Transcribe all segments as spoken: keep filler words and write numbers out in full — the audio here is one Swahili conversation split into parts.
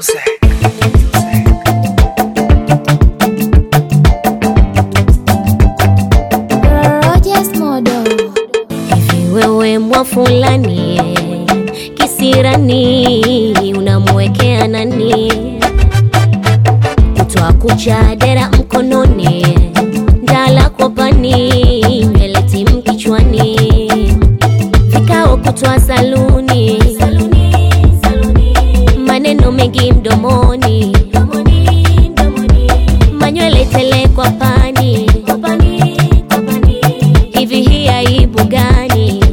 Wewe mwa fulani kisirani unamwekea nani? Kutoa kucha dera mkononi, ndala kopani, nywele timu kichwani, vikao kutoa saluni, maneno mengi mdomoni, manywele tele kwa pani, hivi hii aibu gani?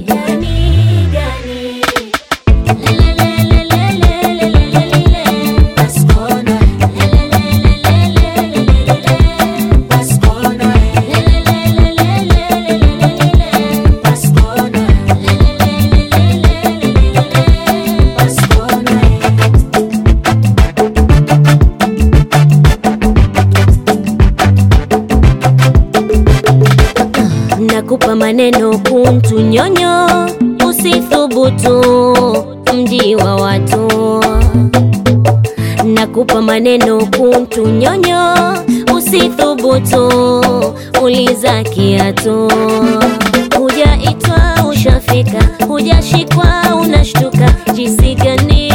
Nakupa maneno kuntu nyonyo, usithubutu mji wa watu. Nakupa maneno kuntu nyonyo, usithubutu uliza kiatu. Hujaitwa ushafika, hujashikwa unashtuka, jinsi gani